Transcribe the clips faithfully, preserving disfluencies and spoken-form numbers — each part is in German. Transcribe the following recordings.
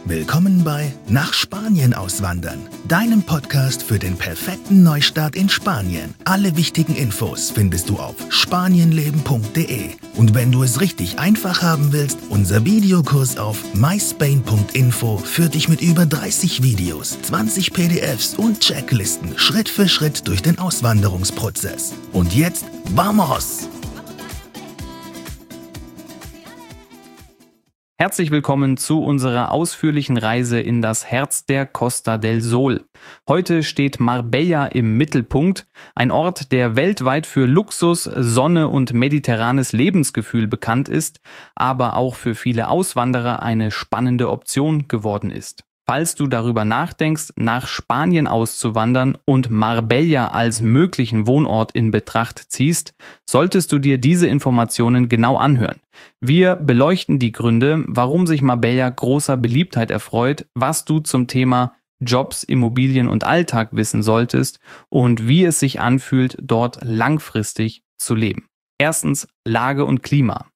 Willkommen bei Nach Spanien auswandern, deinem Podcast für den perfekten Neustart in Spanien. Alle wichtigen Infos findest du auf spanienleben punkt de. Und wenn du es richtig einfach haben willst, unser Videokurs auf my spain punkt info führt dich mit über dreißig Videos, zwanzig P D Fs und Checklisten Schritt für Schritt durch den Auswanderungsprozess. Und jetzt, vamos! Herzlich willkommen zu unserer ausführlichen Reise in das Herz der Costa del Sol. Heute steht Marbella im Mittelpunkt, ein Ort, der weltweit für Luxus, Sonne und mediterranes Lebensgefühl bekannt ist, aber auch für viele Auswanderer eine spannende Option geworden ist. Falls du darüber nachdenkst, nach Spanien auszuwandern und Marbella als möglichen Wohnort in Betracht ziehst, solltest du dir diese Informationen genau anhören. Wir beleuchten die Gründe, warum sich Marbella großer Beliebtheit erfreut, was du zum Thema Jobs, Immobilien und Alltag wissen solltest und wie es sich anfühlt, dort langfristig zu leben. Erstens, Lage und Klima.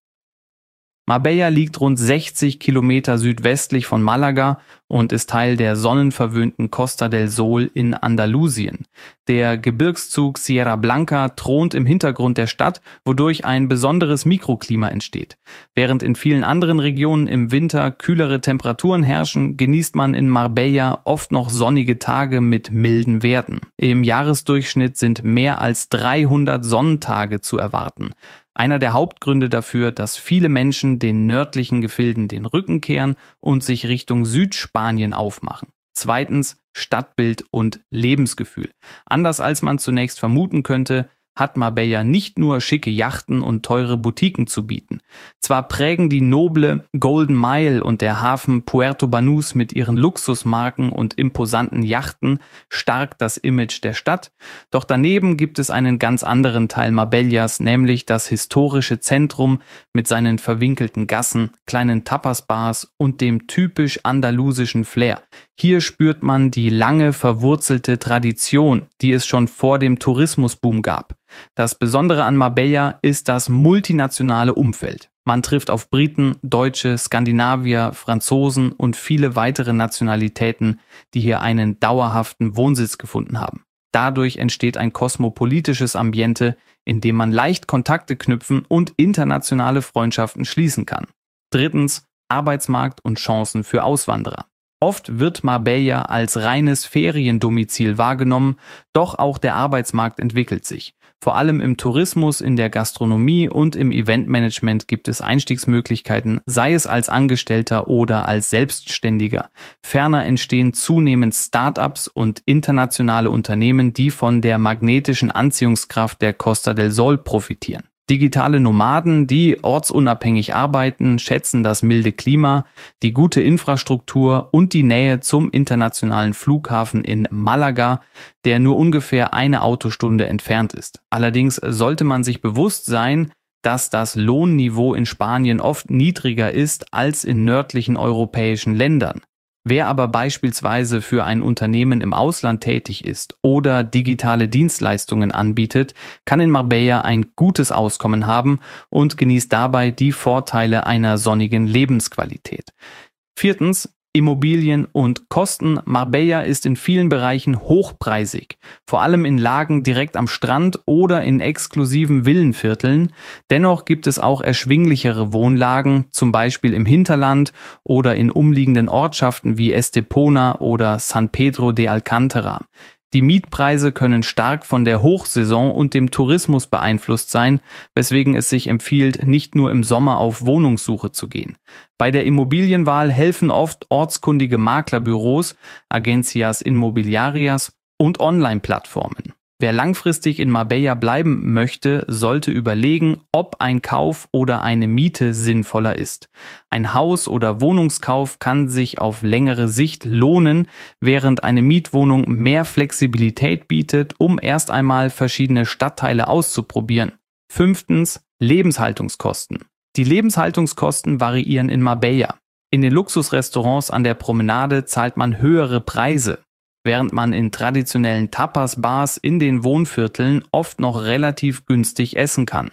Marbella liegt rund sechzig Kilometer südwestlich von Malaga und ist Teil der sonnenverwöhnten Costa del Sol in Andalusien. Der Gebirgszug Sierra Blanca thront im Hintergrund der Stadt, wodurch ein besonderes Mikroklima entsteht. Während in vielen anderen Regionen im Winter kühlere Temperaturen herrschen, genießt man in Marbella oft noch sonnige Tage mit milden Werten. Im Jahresdurchschnitt sind mehr als dreihundert Sonnentage zu erwarten. Einer der Hauptgründe dafür, dass viele Menschen den nördlichen Gefilden den Rücken kehren und sich Richtung Südspanien aufmachen. Zweitens, Stadtbild und Lebensgefühl. Anders als man zunächst vermuten könnte, hat Marbella nicht nur schicke Yachten und teure Boutiquen zu bieten. Zwar prägen die noble Golden Mile und der Hafen Puerto Banús mit ihren Luxusmarken und imposanten Yachten stark das Image der Stadt, doch daneben gibt es einen ganz anderen Teil Marbellas, nämlich das historische Zentrum mit seinen verwinkelten Gassen, kleinen Tapas-Bars und dem typisch andalusischen Flair. Hier spürt man die lange verwurzelte Tradition, die es schon vor dem Tourismusboom gab. Das Besondere an Marbella ist das multinationale Umfeld. Man trifft auf Briten, Deutsche, Skandinavier, Franzosen und viele weitere Nationalitäten, die hier einen dauerhaften Wohnsitz gefunden haben. Dadurch entsteht ein kosmopolitisches Ambiente, in dem man leicht Kontakte knüpfen und internationale Freundschaften schließen kann. Drittens, Arbeitsmarkt und Chancen für Auswanderer. Oft wird Marbella als reines Feriendomizil wahrgenommen, doch auch der Arbeitsmarkt entwickelt sich. Vor allem im Tourismus, in der Gastronomie und im Eventmanagement gibt es Einstiegsmöglichkeiten, sei es als Angestellter oder als Selbstständiger. Ferner entstehen zunehmend Start-ups und internationale Unternehmen, die von der magnetischen Anziehungskraft der Costa del Sol profitieren. Digitale Nomaden, die ortsunabhängig arbeiten, schätzen das milde Klima, die gute Infrastruktur und die Nähe zum internationalen Flughafen in Malaga, der nur ungefähr eine Autostunde entfernt ist. Allerdings sollte man sich bewusst sein, dass das Lohnniveau in Spanien oft niedriger ist als in nördlichen europäischen Ländern. Wer aber beispielsweise für ein Unternehmen im Ausland tätig ist oder digitale Dienstleistungen anbietet, kann in Marbella ein gutes Auskommen haben und genießt dabei die Vorteile einer sonnigen Lebensqualität. Viertens, Immobilien und Kosten. Marbella ist in vielen Bereichen hochpreisig, vor allem in Lagen direkt am Strand oder in exklusiven Villenvierteln. Dennoch gibt es auch erschwinglichere Wohnlagen, zum Beispiel im Hinterland oder in umliegenden Ortschaften wie Estepona oder San Pedro de Alcántara. Die Mietpreise können stark von der Hochsaison und dem Tourismus beeinflusst sein, weswegen es sich empfiehlt, nicht nur im Sommer auf Wohnungssuche zu gehen. Bei der Immobilienwahl helfen oft ortskundige Maklerbüros, Agencias Inmobiliarias und Online-Plattformen. Wer langfristig in Marbella bleiben möchte, sollte überlegen, ob ein Kauf oder eine Miete sinnvoller ist. Ein Haus- oder Wohnungskauf kann sich auf längere Sicht lohnen, während eine Mietwohnung mehr Flexibilität bietet, um erst einmal verschiedene Stadtteile auszuprobieren. Fünftens, Lebenshaltungskosten. Die Lebenshaltungskosten variieren in Marbella. In den Luxusrestaurants an der Promenade zahlt man höhere Preise, während man in traditionellen Tapas-Bars in den Wohnvierteln oft noch relativ günstig essen kann.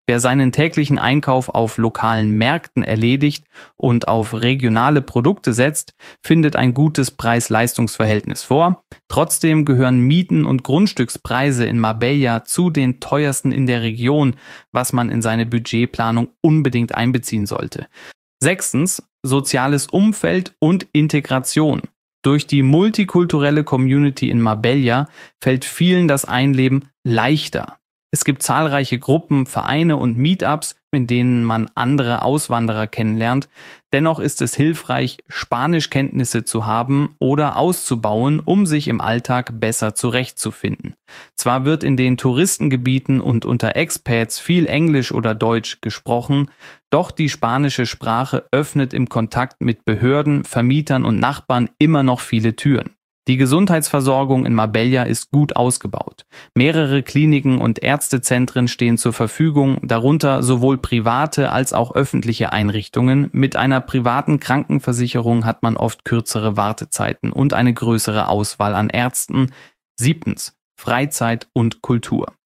Wer seinen täglichen Einkauf auf lokalen Märkten erledigt und auf regionale Produkte setzt, findet ein gutes Preis-Leistungs-Verhältnis vor. Trotzdem gehören Mieten und Grundstückspreise in Marbella zu den teuersten in der Region, was man in seine Budgetplanung unbedingt einbeziehen sollte. Sechstens, soziales Umfeld und Integration. Durch die multikulturelle Community in Marbella fällt vielen das Einleben leichter. Es gibt zahlreiche Gruppen, Vereine und Meetups, in denen man andere Auswanderer kennenlernt. Dennoch ist es hilfreich, Spanischkenntnisse zu haben oder auszubauen, um sich im Alltag besser zurechtzufinden. Zwar wird in den Touristengebieten und unter Expats viel Englisch oder Deutsch gesprochen, doch die spanische Sprache öffnet im Kontakt mit Behörden, Vermietern und Nachbarn immer noch viele Türen. Die Gesundheitsversorgung in Marbella ist gut ausgebaut. Mehrere Kliniken und Ärztezentren stehen zur Verfügung, darunter sowohl private als auch öffentliche Einrichtungen. Mit einer privaten Krankenversicherung hat man oft kürzere Wartezeiten und eine größere Auswahl an Ärzten. Siebtens. Freizeit und Kultur.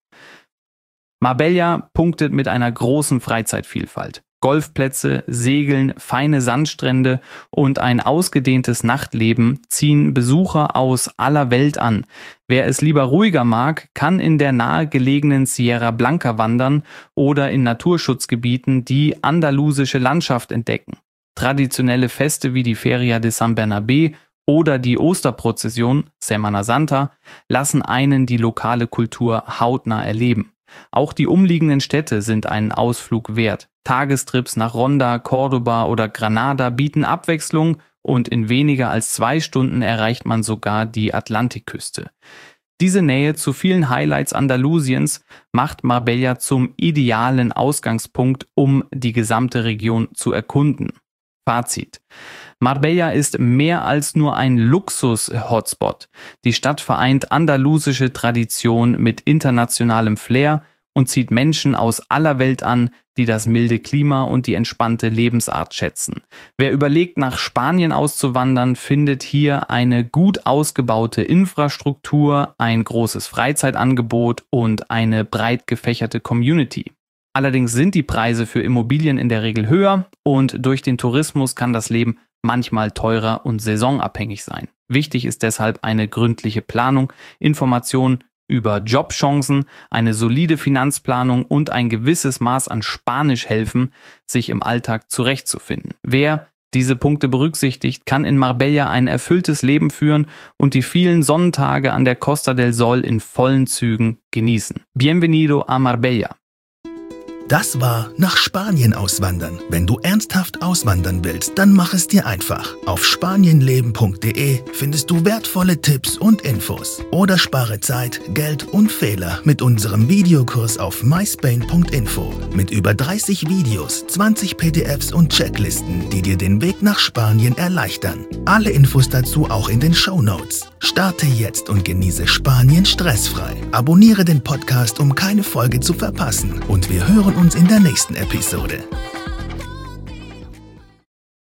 Marbella punktet mit einer großen Freizeitvielfalt. Golfplätze, Segeln, feine Sandstrände und ein ausgedehntes Nachtleben ziehen Besucher aus aller Welt an. Wer es lieber ruhiger mag, kann in der nahegelegenen Sierra Blanca wandern oder in Naturschutzgebieten die andalusische Landschaft entdecken. Traditionelle Feste wie die Feria de San Bernabé oder die Osterprozession, Semana Santa, lassen einen die lokale Kultur hautnah erleben. Auch die umliegenden Städte sind einen Ausflug wert. Tagestrips nach Ronda, Córdoba oder Granada bieten Abwechslung und in weniger als zwei Stunden erreicht man sogar die Atlantikküste. Diese Nähe zu vielen Highlights Andalusiens macht Marbella zum idealen Ausgangspunkt, um die gesamte Region zu erkunden. Fazit: Marbella ist mehr als nur ein Luxus-Hotspot. Die Stadt vereint andalusische Tradition mit internationalem Flair und zieht Menschen aus aller Welt an, die das milde Klima und die entspannte Lebensart schätzen. Wer überlegt, nach Spanien auszuwandern, findet hier eine gut ausgebaute Infrastruktur, ein großes Freizeitangebot und eine breit gefächerte Community. Allerdings sind die Preise für Immobilien in der Regel höher und durch den Tourismus kann das Leben manchmal teurer und saisonabhängig sein. Wichtig ist deshalb eine gründliche Planung, Informationen über Jobchancen, eine solide Finanzplanung und ein gewisses Maß an Spanisch helfen, sich im Alltag zurechtzufinden. Wer diese Punkte berücksichtigt, kann in Marbella ein erfülltes Leben führen und die vielen Sonnentage an der Costa del Sol in vollen Zügen genießen. Bienvenido a Marbella! Das war nach Spanien auswandern. Wenn du ernsthaft auswandern willst, dann mach es dir einfach. Auf spanienleben punkt de findest du wertvolle Tipps und Infos. Oder spare Zeit, Geld und Fehler mit unserem Videokurs auf myspain punkt info. Mit über dreißig Videos, zwanzig P D Fs und Checklisten, die dir den Weg nach Spanien erleichtern. Alle Infos dazu auch in den Shownotes. Starte jetzt und genieße Spanien stressfrei. Abonniere den Podcast, um keine Folge zu verpassen. Und wir hören uns in der nächsten Episode.